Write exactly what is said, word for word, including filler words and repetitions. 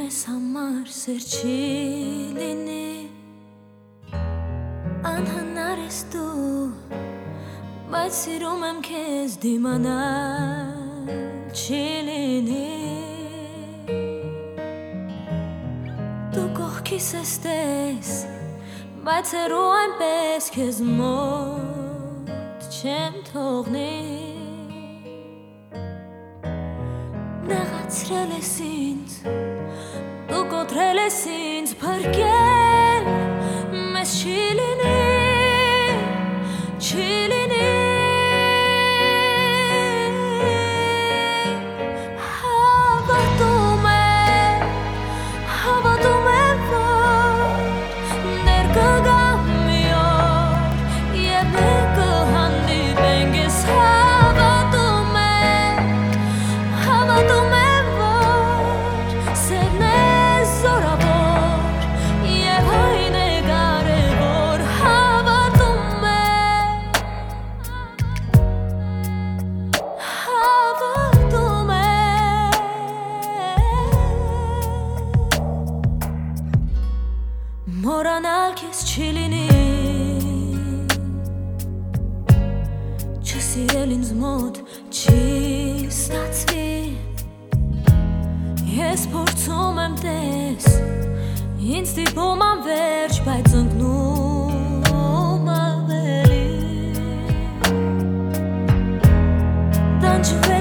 Իմես համար սեր չի լինի Անհնար ես դու Բայց սիրում եմ քեզ դիմանալ չի լինի Դու կողքիս ես տես Բայց հեռու այնպես քեզ մոտ չեմ թողնի Նեղացրել ես ինձ Դու կոտրել ես ինձ Փրկել մեզ չի լինի Չի լինի Հավատում եմ Հավատում եմ որ Ներ կգա մի օր Եվ մենք կհանդիպենք Ես հավատում եմ Հավատում եմ որ Սերն է զորավոր Եվ այն է կարևոր Հավատում եմ Հավատում եմ Մոռանալ քեզ չի լինի Չսիրել ինձ մոտ չի ստացվի Ես փորձում եմ տես Ինձ դիպում անվերջ Բայց ընկնում ավելի Տանջվել